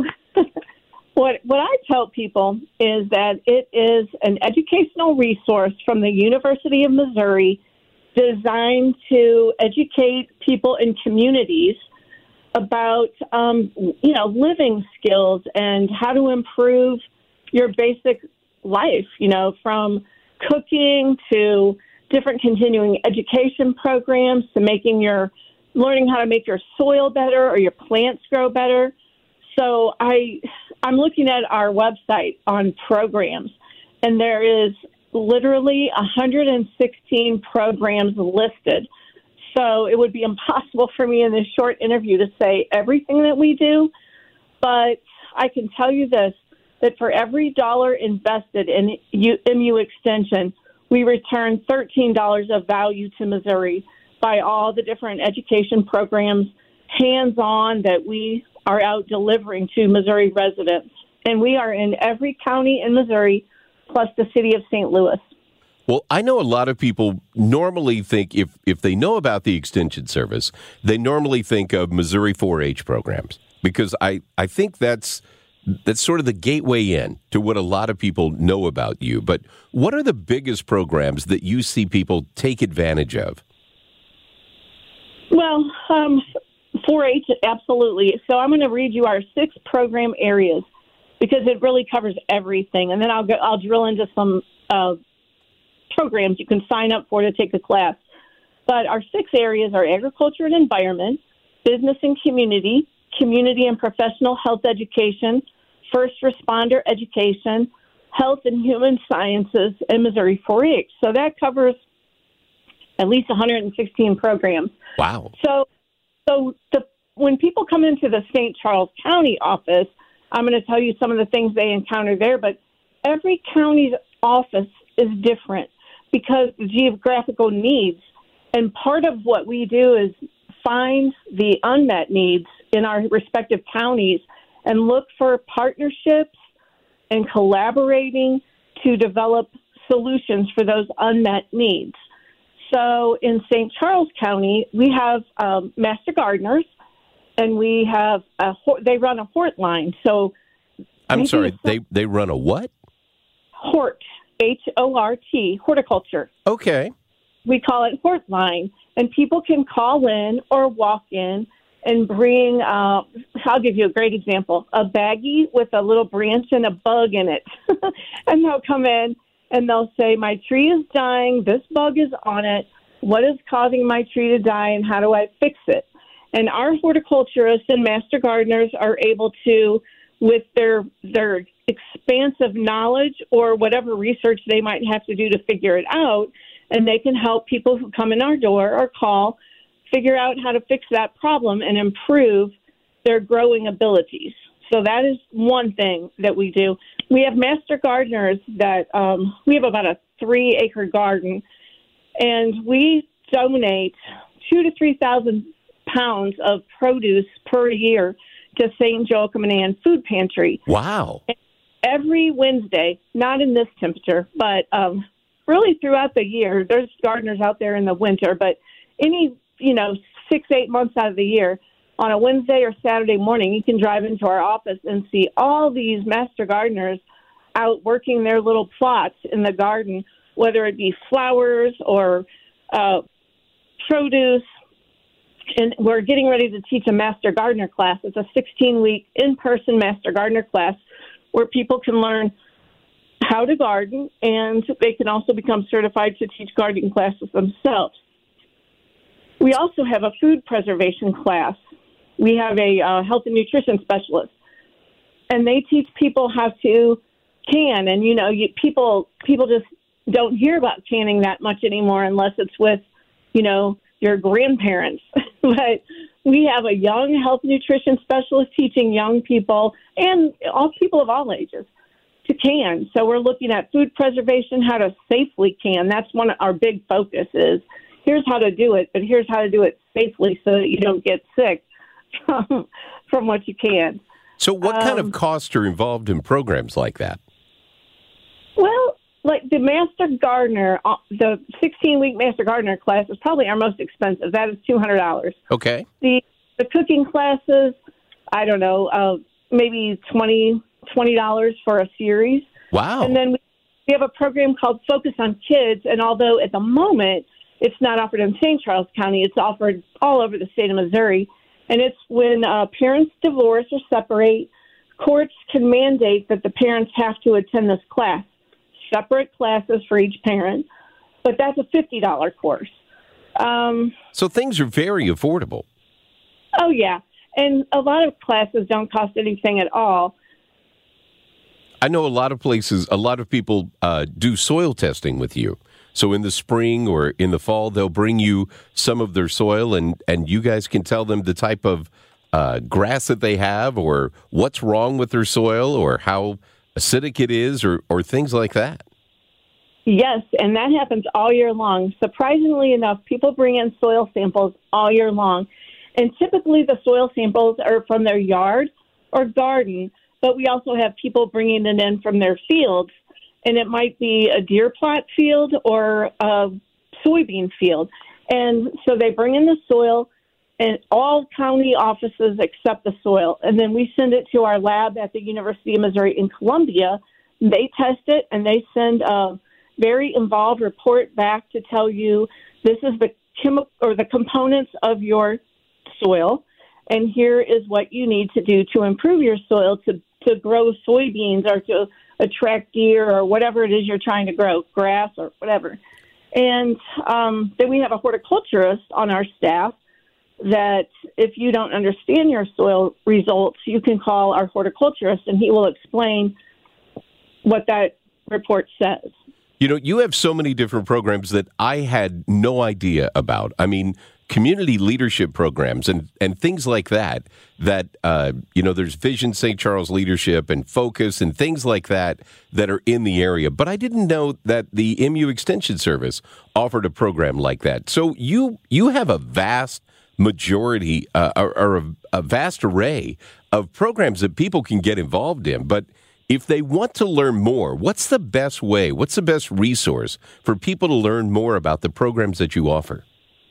what what I tell people is that it is an educational resource from the University of Missouri designed to educate people in communities about, um, you know, living skills and how to improve your basic life, you know, from cooking to different continuing education programs to making your learning how to make your soil better or your plants grow better. So I, I'm looking at our website on programs, and there is literally one hundred sixteen programs listed. So it would be impossible for me in this short interview to say everything that we do, but I can tell you this, that for every dollar invested in M U Extension, we return thirteen dollars of value to Missouri by all the different education programs, hands-on that we are out delivering to Missouri residents. And we are in every county in Missouri, plus the city of Saint Louis. Well, I know a lot of people normally think, if, if they know about the Extension Service, they normally think of Missouri four H programs, because I, I think that's that's sort of the gateway in to what a lot of people know about you. But what are the biggest programs that you see people take advantage of? Well, um, four H, absolutely. So I'm going to read you our six program areas because it really covers everything. And then I'll go, I'll drill into some uh, programs you can sign up for to take the class. But our six areas are agriculture and environment, business and community, community and professional health education, first responder education, health and human sciences, and Missouri four H. So that covers at least one hundred sixteen programs. Wow. So so the, when people come into the Saint Charles County office, I'm going to tell you some of the things they encounter there, but every county's office is different because the geographical needs. And part of what we do is find the unmet needs in our respective counties and look for partnerships and collaborating to develop solutions for those unmet needs. So in Saint Charles County, we have um, master gardeners, and we have a they run a hort line. So I'm sorry, they they run a what? Hort, H O R T, horticulture. Okay. We call it hort line, and people can call in or walk in and bring, uh, I'll give you a great example, a baggie with a little branch and a bug in it. And they'll come in and they'll say, my tree is dying, this bug is on it, what is causing my tree to die, and how do I fix it? And our horticulturists and master gardeners are able to, with their their expansive knowledge or whatever research they might have to do to figure it out, and they can help people who come in our door or call figure out how to fix that problem and improve their growing abilities. So that is one thing that we do. We have master gardeners that um, we have about a three-acre garden, and we donate two to three thousand pounds of produce per year to Saint Joachim and Ann Food Pantry. Wow! And every Wednesday, not in this temperature, but um, really throughout the year. There's gardeners out there in the winter, but any you know six eight months out of the year. On a Wednesday or Saturday morning, you can drive into our office and see all these master gardeners out working their little plots in the garden, whether it be flowers or uh, produce. And we're getting ready to teach a master gardener class. It's a sixteen-week in-person master gardener class where people can learn how to garden, and they can also become certified to teach gardening classes themselves. We also have a food preservation class. We have a uh, health and nutrition specialist, and they teach people how to can. And, you know, you, people people just don't hear about canning that much anymore unless it's with, you know, your grandparents. But we have a young health and nutrition specialist teaching young people and all people of all ages to can. So we're looking at food preservation, how to safely can. That's one of our big focuses. Here's how to do it, but here's how to do it safely so that you don't get sick from, from what you can. So what kind Um, of costs are involved in programs like that? Well, like the Master Gardener, uh, the sixteen-week Master Gardener class is probably our most expensive. That is two hundred dollars. Okay. The the cooking classes, I don't know, uh, maybe twenty dollars for a series. Wow. And then we, we have a program called Focus on Kids, and although at the moment it's not offered in Saint Charles County, it's offered all over the state of Missouri. And it's when uh, parents divorce or separate, courts can mandate that the parents have to attend this class. Separate classes for each parent, but that's a fifty dollars course. Um, So things are very affordable. oh, yeah. And a lot of classes don't cost anything at all. I know a lot of places, a lot of people uh, do soil testing with you. So in the spring or in the fall, they'll bring you some of their soil, and, and you guys can tell them the type of uh, grass that they have or what's wrong with their soil or how acidic it is or, or things like that. Yes, and that happens all year long. Surprisingly enough, people bring in soil samples all year long. And typically the soil samples are from their yard or garden, but we also have people bringing it in from their fields. And it might be a deer plot field or a soybean field. And so they bring in the soil, and all county offices accept the soil. And then we send it to our lab at the University of Missouri in Columbia. They test it, and they send a very involved report back to tell you this is the chemi- or the components of your soil, and here is what you need to do to improve your soil to, to grow soybeans or to attract deer or whatever it is you're trying to grow, grass or whatever. And um, then we have a horticulturist on our staff that if you don't understand your soil results, you can call our horticulturist and he will explain what that report says. You know, you have so many different programs that I had no idea about. I mean, community leadership programs and, and things like that, that, uh, you know, there's Vision Saint Charles Leadership and Focus and things like that that are in the area. But I didn't know that the M U Extension Service offered a program like that. So you you have a vast majority uh, or, or a, a vast array of programs that people can get involved in. But if they want to learn more, what's the best way? What's the best resource for people to learn more about the programs that you offer?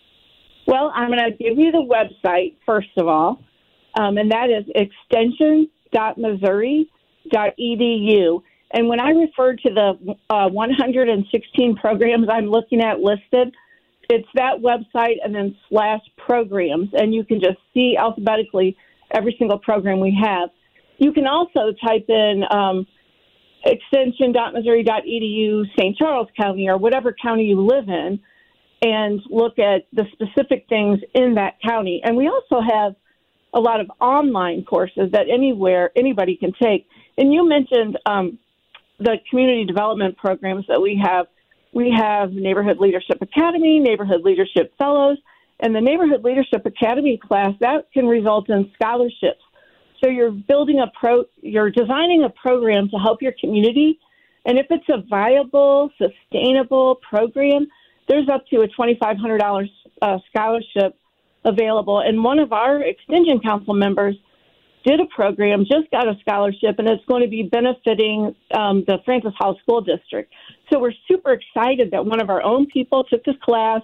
Well, I'm going to give you the website, first of all, um, and that is extension dot missouri dot e d u. And when I refer to the uh, one hundred sixteen programs I'm looking at listed, it's that website and then slash programs, and you can just see alphabetically every single program we have. You can also type in um, extension dot missouri dot e d u Saint Charles County or whatever county you live in and look at the specific things in that county. And we also have a lot of online courses that anywhere anybody can take. And you mentioned um, the community development programs that we have. We have Neighborhood Leadership Academy, Neighborhood Leadership Fellows, and the Neighborhood Leadership Academy class, that can result in scholarships. So you're building a pro, you're designing a program to help your community. And if it's a viable, sustainable program, there's up to a twenty-five hundred dollars uh, scholarship available. And one of our Extension Council members did a program, just got a scholarship, and it's going to be benefiting um, the Francis Hall School District. So we're super excited that one of our own people took this class,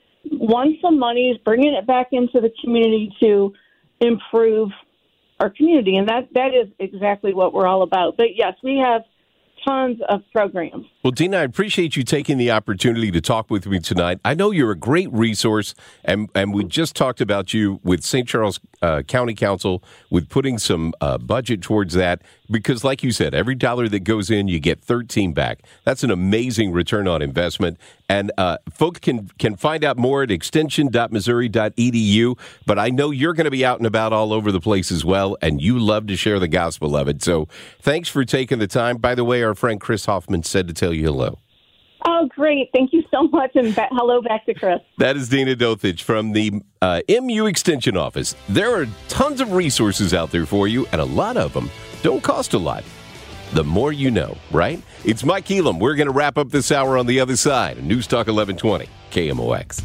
won some money, bringing it back into the community to improve our community. And that, that is exactly what we're all about. But, yes, we have tons of programs. Well, Dina, I appreciate you taking the opportunity to talk with me tonight. I know you're a great resource, and, and we just talked about you with Saint Charles uh, County Council, with putting some uh, budget towards that, because like you said, every dollar that goes in, you get thirteen back. That's an amazing return on investment. And uh, folks can, can find out more at extension dot missouri dot e d u, but I know you're going to be out and about all over the place as well, and you love to share the gospel of it. So thanks for taking the time. By the way, our friend Chris Hoffman said to tell you hello. Oh, great. Thank you so much, and ba- hello back to Chris. That is Dina Dothage from the uh, M U Extension Office. There are tons of resources out there for you, and a lot of them don't cost a lot. The more you know, right? It's Mike Elam. We're going to wrap up this hour on the other side. News Talk eleven twenty, K M O X.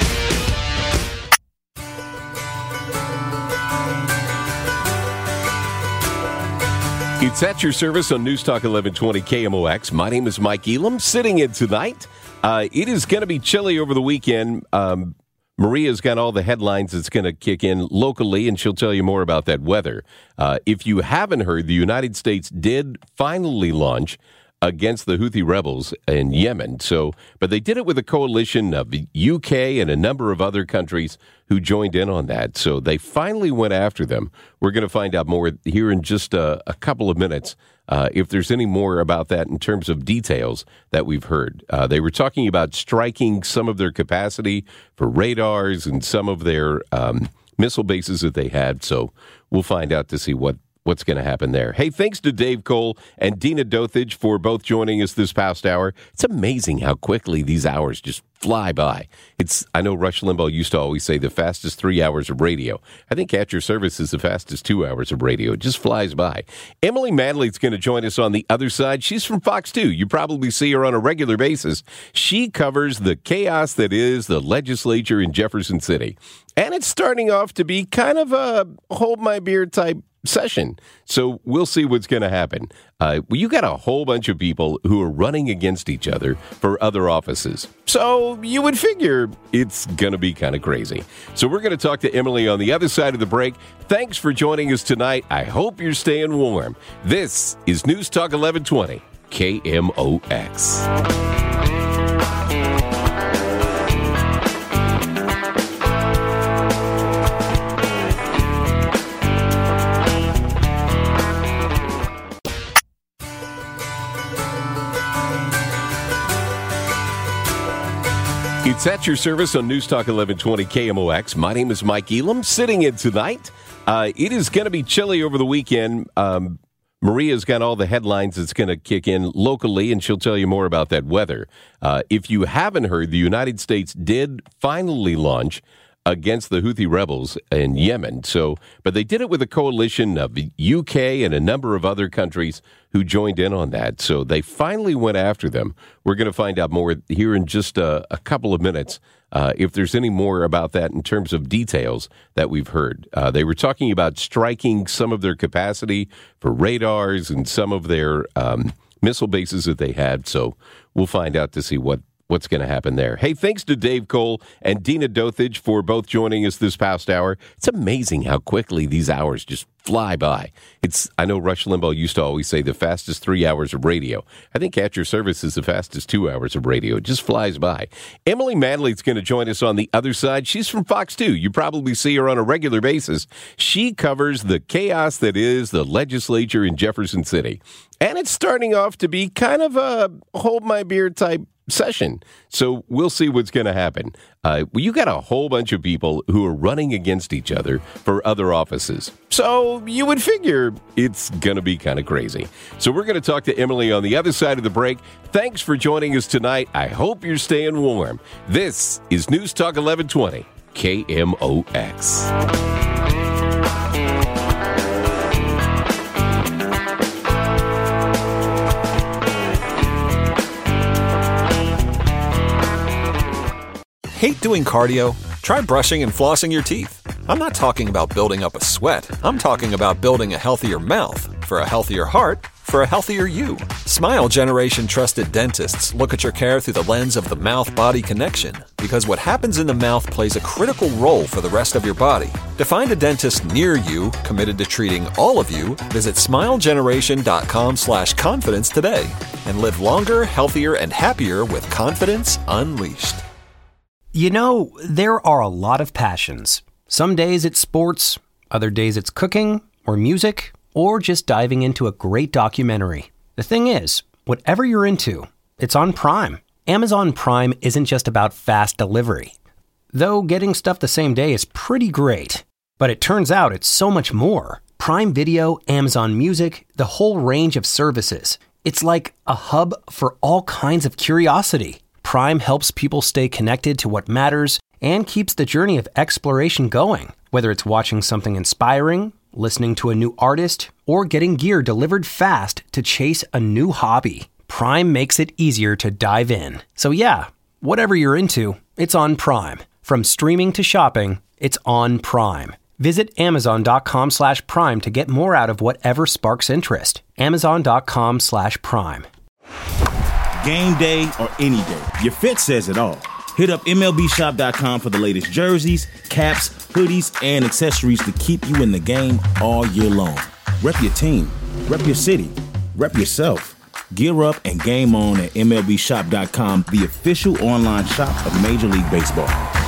It's at your service on News Talk eleven twenty K M O X. My name is Mike Elam, sitting in tonight. Uh, it is going to be chilly over the weekend. Um, Maria's got all the headlines that's going to kick in locally, and she'll tell you more about that weather. Uh, if you haven't heard, the United States did finally launch against the Houthi rebels in Yemen. So, but they did it with a coalition of the U K and a number of other countries who joined in on that. So they finally went after them. We're going to find out more here in just a, a couple of minutes, uh, if there's any more about that in terms of details that we've heard. Uh, they were talking about striking some of their capacity for radars and some of their um, missile bases that they had. So we'll find out to see what what's going to happen there. Hey, thanks to Dave Cole and Dina Dothage for both joining us this past hour. It's amazing how quickly these hours just fly by. It's I know Rush Limbaugh used to always say the fastest three hours of radio. I think At Your Service is the fastest two hours of radio. It just flies by. Emily Manley's going to join us on the other side. She's from Fox two. You probably see her on a regular basis. She covers the chaos that is the legislature in Jefferson City. And it's starting off to be kind of a hold my beer type session. So we'll see what's going to happen. Uh, well, you got a whole bunch of people who are running against each other for other offices. So you would figure it's going to be kind of crazy. So we're going to talk to Emily on the other side of the break. Thanks for joining us tonight. I hope you're staying warm. This is News Talk eleven twenty K M O X. It's At Your Service on News Talk eleven twenty K M O X. My name is Mike Elam, sitting in tonight. Uh, it is going to be chilly over the weekend. Um, Maria's got all the headlines that's going to kick in locally, and she'll tell you more about that weather. Uh, if you haven't heard, the United States did finally launch against the Houthi rebels in Yemen. So, but they did it with a coalition of the U K and a number of other countries who joined in on that. So they finally went after them. We're going to find out more here in just a, a couple of minutes. Uh, if there's any more about that in terms of details that we've heard. Uh, they were talking about striking some of their capacity for radars and some of their um, missile bases that they had. So we'll find out to see what what's going to happen there. Hey, thanks to Dave Cole and Dina Dothage for both joining us this past hour. It's amazing how quickly these hours just fly by. It's I know Rush Limbaugh used to always say the fastest three hours of radio. I think At Your Service is the fastest two hours of radio. It just flies by. Emily Manley's going to join us on the other side. She's from Fox two. You probably see her on a regular basis. She covers the chaos that is the legislature in Jefferson City. And it's starting off to be kind of a hold my beer type session. So we'll see what's going to happen. Uh, well, you got a whole bunch of people who are running against each other for other offices. So you would figure it's going to be kind of crazy. So we're going to talk to Emily on the other side of the break. Thanks for joining us tonight. I hope you're staying warm. This is News Talk eleven twenty K M O X. Hate doing cardio? Try brushing and flossing your teeth. I'm not talking about building up a sweat. I'm talking about building a healthier mouth for a healthier heart for a healthier you. Smile Generation trusted dentists look at your care through the lens of the mouth-body connection because what happens in the mouth plays a critical role for the rest of your body. To find a dentist near you committed to treating all of you, visit smilegeneration.com slash confidence today and live longer, healthier, and happier with confidence unleashed. You know, there are a lot of passions. Some days it's sports, other days it's cooking or music, or just diving into a great documentary. The thing is, whatever you're into, it's on Prime. Amazon Prime isn't just about fast delivery. Though getting stuff the same day is pretty great. But it turns out it's so much more. Prime Video, Amazon Music, the whole range of services. It's like a hub for all kinds of curiosity. Prime helps people stay connected to what matters and keeps the journey of exploration going. Whether it's watching something inspiring, listening to a new artist, or getting gear delivered fast to chase a new hobby, Prime makes it easier to dive in. So yeah, whatever you're into, it's on Prime. From streaming to shopping, it's on Prime. Visit amazon.com slash prime to get more out of whatever sparks interest. Amazon.com slash prime. Game day or any day, your fit says it all. Hit up M L B shop dot com for the latest jerseys, caps, hoodies, and accessories to keep you in the game all year long. Rep your team, rep your city, rep yourself. Gear up and game on at M L B shop dot com, the official online shop of Major League Baseball.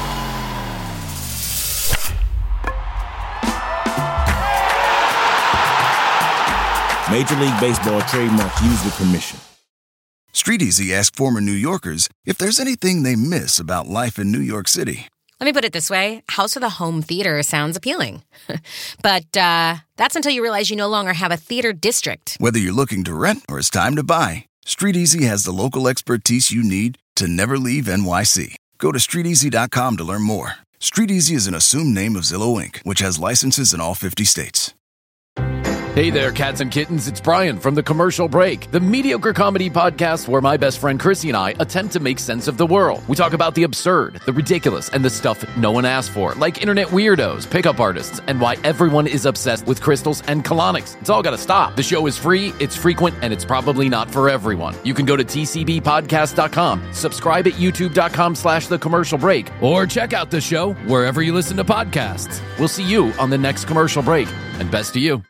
Major League Baseball trademark used with permission. StreetEasy asked former New Yorkers if there's anything they miss about life in New York City. Let me put it this way. House with a home theater sounds appealing. But uh, that's until you realize you no longer have a theater district. Whether you're looking to rent or it's time to buy, StreetEasy has the local expertise you need to never leave N Y C. Go to street easy dot com to learn more. StreetEasy is an assumed name of Zillow Incorporated, which has licenses in all fifty states. Hey there, cats and kittens. It's Brian from The Commercial Break, the mediocre comedy podcast where my best friend Chrissy and I attempt to make sense of the world. We talk about the absurd, the ridiculous, and the stuff no one asked for, like internet weirdos, pickup artists, and why everyone is obsessed with crystals and colonics. It's all got to stop. The show is free, it's frequent, and it's probably not for everyone. You can go to t c b podcast dot com, subscribe at youtube dot com slash The Commercial Break, or check out the show wherever you listen to podcasts. We'll see you on the next Commercial Break, and best to you.